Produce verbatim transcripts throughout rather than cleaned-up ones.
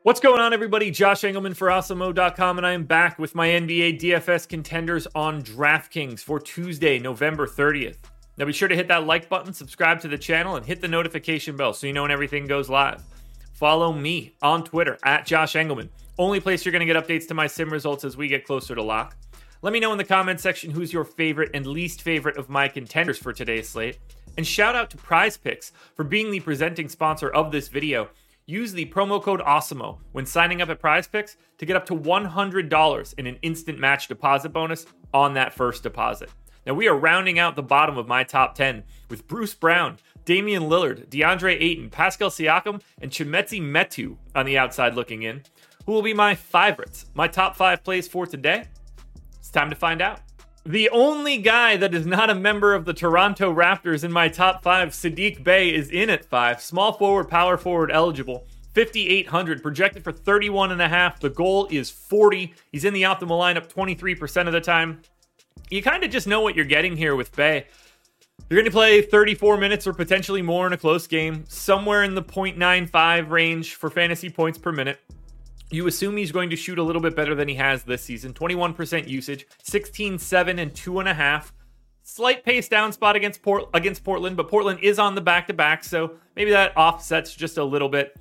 What's going on, everybody? Josh Engelman for Awesemo dot com, and I am back with my N B A D F S contenders on DraftKings for Tuesday, November thirtieth. Now be sure to hit that like button, subscribe to the channel, and hit the notification bell so you know when everything goes live. Follow me on Twitter, at Josh Engelman. Only place you're going to get updates to my sim results as we get closer to lock. Let me know in the comments section who's your favorite and least favorite of my contenders for today's slate. And shout out to PrizePicks for being the presenting sponsor of this video. Use the promo code AWESEMO when signing up at PrizePicks to get up to one hundred dollars in an instant match deposit bonus on that first deposit. Now, we are rounding out the bottom of my top ten with Bruce Brown, Damian Lillard, DeAndre Ayton, Pascal Siakam, and Chimezie Metu on the outside looking in. Who will be my favorites? My top five plays for today? It's time to find out. The only guy that is not a member of the Toronto Raptors in my top five, Saddiq Bey, is in at five. Small forward, power forward eligible. fifty-eight hundred, projected for thirty-one and a half. The goal is forty. He's in the optimal lineup twenty-three percent of the time. You kind of just know what you're getting here with Bey. You're going to play thirty-four minutes or potentially more in a close game, somewhere in the point nine five range for fantasy points per minute. You assume he's going to shoot a little bit better than he has this season. twenty-one percent usage, sixteen, seven, and two and a half. Slight pace down spot against Port- against Portland, but Portland is on the back-to-back, so maybe that offsets just a little bit.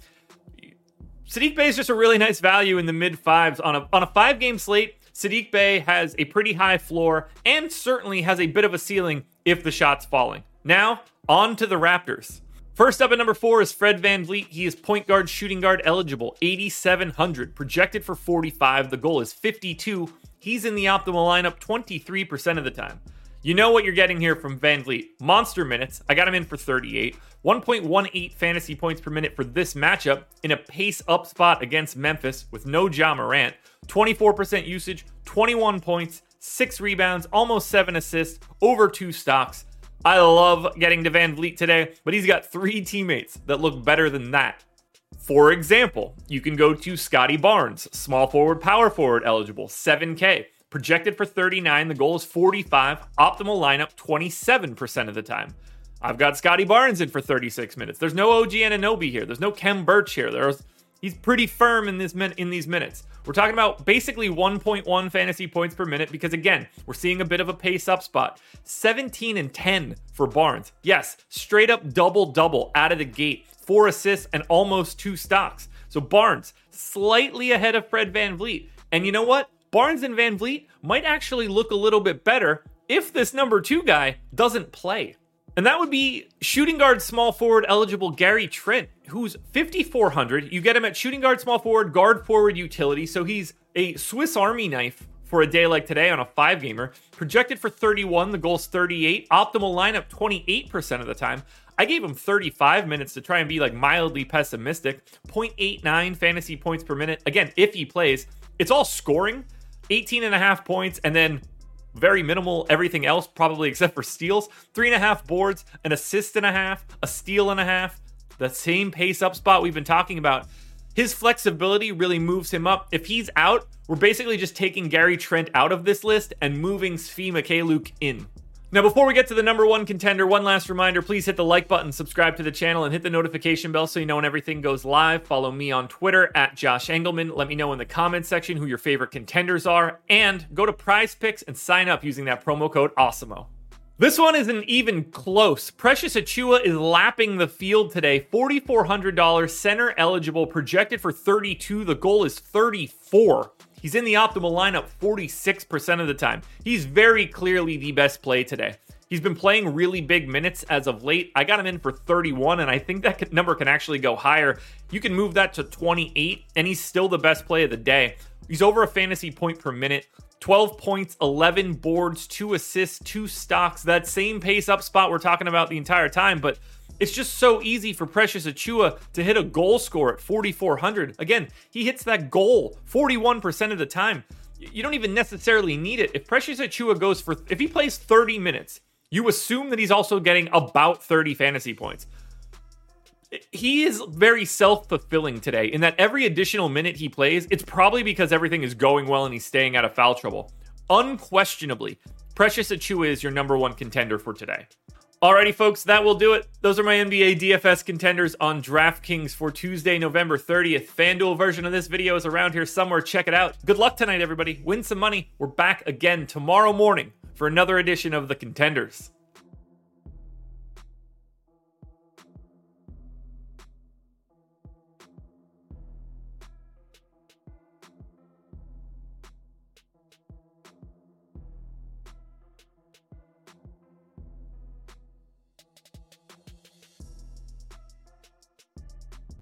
Saddiq Bey is just a really nice value in the mid-fives. On a, on a five-game slate, Saddiq Bey has a pretty high floor and certainly has a bit of a ceiling if the shot's falling. Now, on to the Raptors. First up at number four is Fred VanVleet. He is point guard, shooting guard eligible, eighty-seven hundred, projected for forty-five. The goal is fifty-two. He's in the optimal lineup twenty-three percent of the time. You know what you're getting here from VanVleet. Monster minutes. I got him in for thirty-eight. one point one eight fantasy points per minute for this matchup in a pace up spot against Memphis with no Ja Morant. twenty-four percent usage, twenty-one points, six rebounds, almost seven assists, over two stocks. I love getting to VanVleet today, but he's got three teammates that look better than that. For example, you can go to Scotty Barnes, small forward, power forward eligible, seven K. Projected for thirty-nine, the goal is forty-five, optimal lineup twenty-seven percent of the time. I've got Scotty Barnes in for thirty-six minutes. There's no O G Anunoby here. There's no Khem Birch here. There's He's pretty firm in this min- in these minutes. We're talking about basically one point one fantasy points per minute because, again, we're seeing a bit of a pace-up spot. seventeen and ten for Barnes. Yes, straight-up double-double out of the gate. Four assists and almost two stocks. So Barnes, slightly ahead of Fred VanVleet. And you know what? Barnes and VanVleet might actually look a little bit better if this number two guy doesn't play. And that would be shooting guard, small forward eligible Gary Trent, who's fifty-four hundred. You get him at shooting guard, small forward, guard forward utility. So he's a Swiss Army knife for a day like today on a five gamer. Projected for thirty-one, the goal's thirty-eight. Optimal lineup twenty-eight percent of the time. I gave him thirty-five minutes to try and be like mildly pessimistic. zero point eight nine fantasy points per minute. Again, if he plays, it's all scoring. eighteen and a half points and then very minimal everything else, probably except for steals. Three and a half boards, an assist and a half, a steal and a half. The same pace up spot we've been talking about. His flexibility really moves him up. If he's out, we're basically just taking Gary Trent out of this list and moving Svi Mykhailiuk in. Now, before we get to the number one contender, one last reminder, please hit the like button, subscribe to the channel, and hit the notification bell so you know when everything goes live. Follow me on Twitter, at Josh Engelman. Let me know in the comments section who your favorite contenders are. And go to PrizePicks and sign up using that promo code AWESEMO. This one isn't even close. Precious Achiuwa is lapping the field today. forty-four hundred dollars, center eligible, projected for thirty-two. The goal is thirty-four. He's in the optimal lineup forty-six percent of the time. He's very clearly the best play today. He's been playing really big minutes as of late. I got him in for thirty-one, and I think that number can actually go higher. You can move that to twenty-eight, and he's still the best play of the day. He's over a fantasy point per minute. twelve points, eleven boards, two assists, two stocks. That same pace up spot we're talking about the entire time, but it's just so easy for Precious Achiuwa to hit a goal score at forty-four hundred. Again, he hits that goal forty-one percent of the time. You don't even necessarily need it. If Precious Achiuwa goes for, if he plays thirty minutes, you assume that he's also getting about thirty fantasy points. He is very self-fulfilling today in that every additional minute he plays, it's probably because everything is going well and he's staying out of foul trouble. Unquestionably, Precious Achiuwa is your number one contender for today. Alrighty, folks, that will do it. Those are my N B A D F S contenders on DraftKings for Tuesday, November thirtieth. FanDuel version of this video is around here somewhere. Check it out. Good luck tonight, everybody. Win some money. We're back again tomorrow morning for another edition of The Contenders.